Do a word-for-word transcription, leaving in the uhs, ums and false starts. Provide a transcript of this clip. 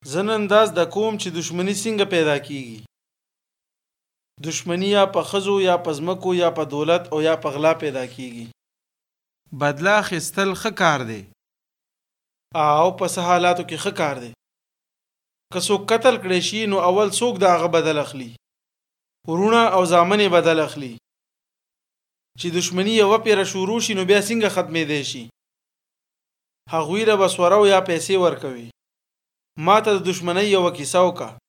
زه نن انداز د کوم چې دښمنی څنګه پیدا کیږي. دښمنی یا په ښځو یا په ځمکو یا په دولت او یا په غلا پیدا کیږي. بدلا اخیستل ښه کار دی او په څه حالاتو کې ښه کار دی. که څوک قتل کړي شي نو اول څوک د هغه بدل اخلي، ورونه او زامن بدل اخلي. چې دښمنی یو پیره شروع شي نو بیا څنګه ختمې دی شي. هغوی له بسورو یا پیسې ورکوي. ما ته د دښمنۍ یو کیسه وکړه.